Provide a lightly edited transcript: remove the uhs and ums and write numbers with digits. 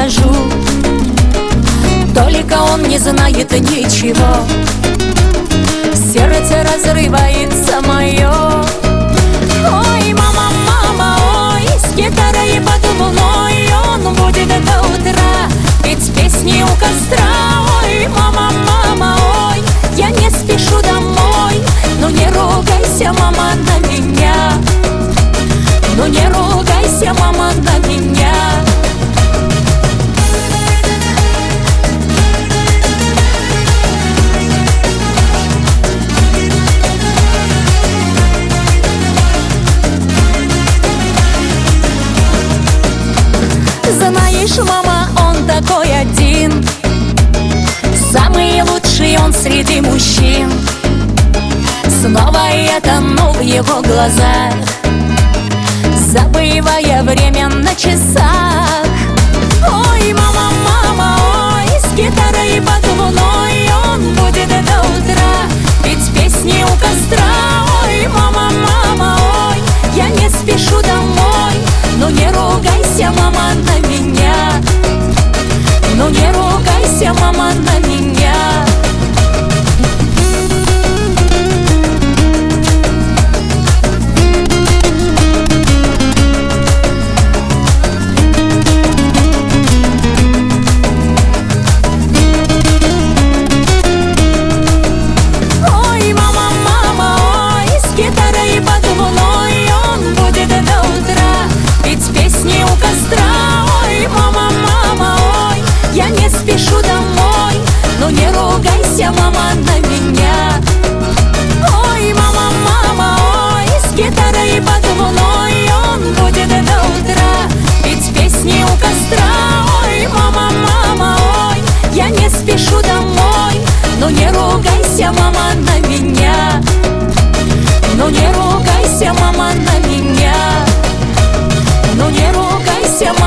скажу, только он не знает ничего. Сердце разрывается мое. Ой, мама, мама, ой, с гитарой под луной он будет до утра петь песни у костра. Ой, мама, мама, ой, я не спешу домой. Ну не ругайся, мама, на меня. Ну не ругайся, мама, на меня. Знаешь, мама, он такой один, самый лучший он среди мужчин. Снова я тону в его глазах, забывая время на часах. Ой, мама, мама, ой, с гитарой под луной он будет до утра петь песни у костра. Ой, мама, мама, ой, я не спешу домой. Ну не ругайся, мама, на меня. Ну не ругайся, мама, на меня. Ой, мама, мама, ой, с гитарой под луной он будет до утра петь песни у костра. Ой, мама, мама, ой, я не спешу домой. Ну не ругайся, мама, на меня. Ой, мама, мама, ой, с гитарой под луной он будет до утра петь песни у костра. Ой, мама, мама, ой, я не спешу домой. Ну не ругайся, мама, на меня. Ну не ругайся, мама, на меня. Ну не ругайся, мама.